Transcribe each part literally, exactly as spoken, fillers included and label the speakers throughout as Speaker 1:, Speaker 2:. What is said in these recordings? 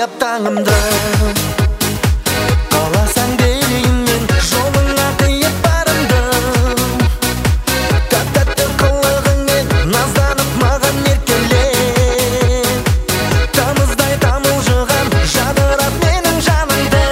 Speaker 1: бояп таңымды. Қаласаң берейін мен жолыңа қиып барымды. Тәп-тәтті қылығыңмен назданып маған еркеле. Тамыздай тамылжыған жадырап менің жанымды.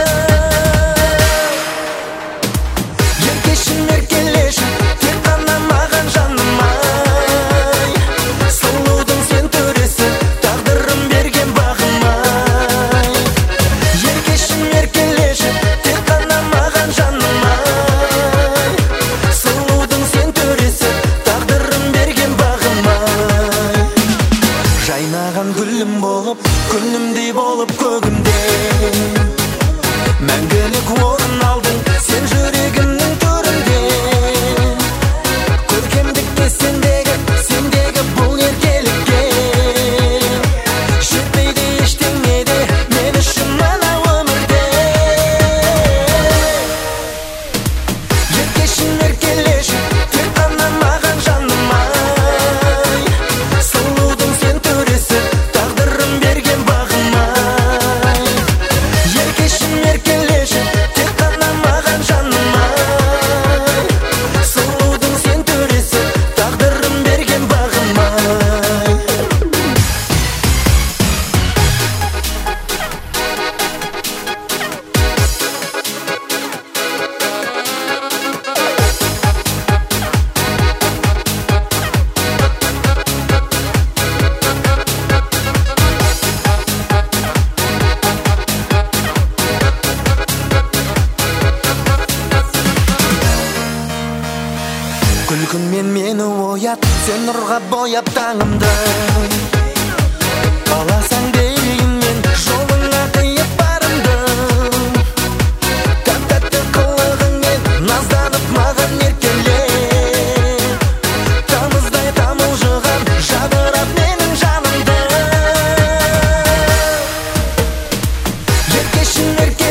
Speaker 1: Еркешім еркелеші тек қана маған жаным ай. Сұлудың сен төресі тағдырым берген бағым ай. Еркешім еркелеші тек қана маған жаным ай. Сұлудың сен төресі тағдырым берген бағым ай. Жайнаған гүлім болып күнімдей болып көгімде мәңгілік орын алдың сен жүрегімнің төрінде. Көркемдікке сендегі сендегі бұл еркелікке жетпейді ештеңе де мен үшін мына өмірде. Еркешім еркелеші тек қана маған жаным ай. Сұлудың сен төресі тағдырым берген бағым ай. Еркешім еркелеші тек қана маған жаным ай. Сұлудың сен төресі тағдырым берген бағым ай. Күлкіңмен мені оят, сен нұрға бояп таңымды. Қаласаң берейін мен жолыңа қиып барымды. Тәп-тәтті қылығыңмен назданып маған еркеле. Тамыздай тамылжыған жадырап менің жанымды. Еркешім еркелеші